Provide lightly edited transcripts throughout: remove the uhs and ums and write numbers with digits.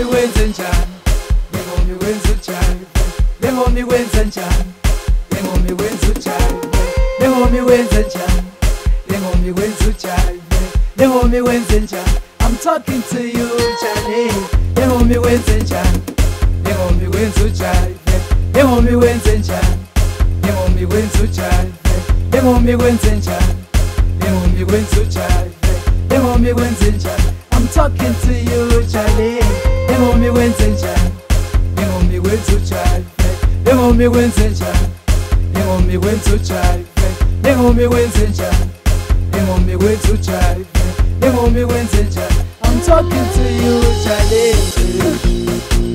Lengomi wenzenjani, lengomi wenzujayi, lengomi wenzenjani, lengomi wenzujayi, lengomi wenzenjani, lengomi wenzujayi, lengomi wenzenjani. I'm talking to you, Charlie. Lengomi wenzenjani, lengomi wenzujayi, lengomi wenzenjani, lengomi wenzujayi, lengomi wenzenjani, lengomi wenzujayi, lengomi wenzenjani. I'm talking to you, Charlie. Lengomi wenzenjani, lengomi wenzujayi, lengomi wenzenjani, lengomi wenzujayi, lengomi wenzenjani, lengomi wenzujayi, lengomi wenzenjani. I'm talking to you, Charlie.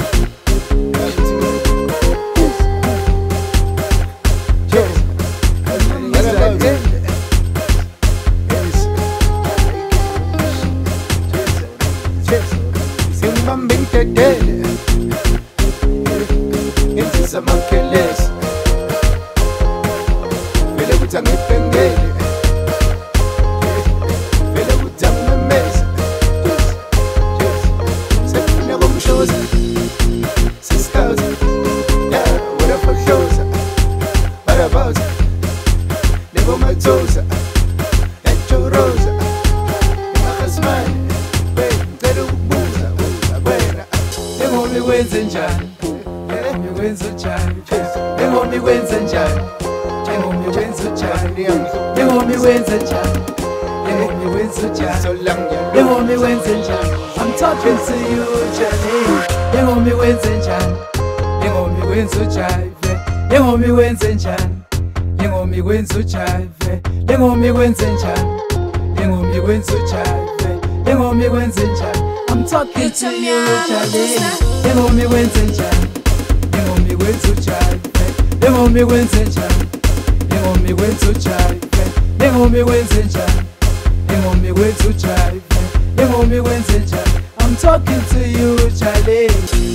Lengomi wenzenjani, lengomi wenzujayi, lengomi wenzenjani, lengomi wenzujayi, lengomi wenzenjani, lengomi wenzujayi, lengomi wenzenjani. I'm talking to you, Charlie. Lengomi wenzenjani, lengomi wenzujayi, lengomi wenzenjani, lengomi wenzujayi, lengomi wenzenjani, lengomi wenzujayi, lengomi wenzenjani. I'm talking to you, Charlie. Lengomi wenzenjani, lengomi wenzujayi, lengomi wenzenjani, lengomi wenzujayi, lengomi wenzenjani, lengomi wenzujayi, lengomi wenzenjani. I'm talking to you, Charlie.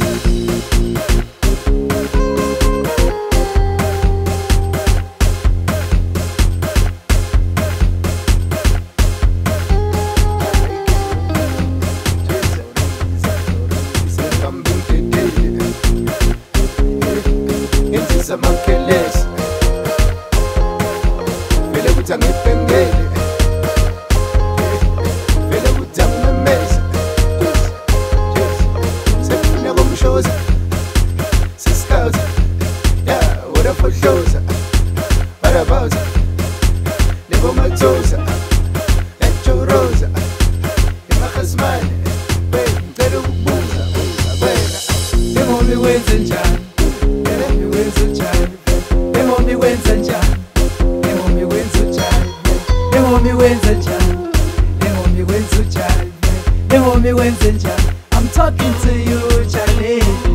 Makelesi vele ukuthi angipengele vele ukuthi angimemeze sefuna komshoza siskauza yeah whatever what about lebo mathoza echoroza emakhazimane ngicela ukubuza wena Lengomi wenzenjani, lengomi wenzujayi, lengomi wenzenjani, lengomi wenzujayi, lengomi wenzenjani, lengomi wenzujayi, lengomi wenzenjani. I'm talking to you, Charlie.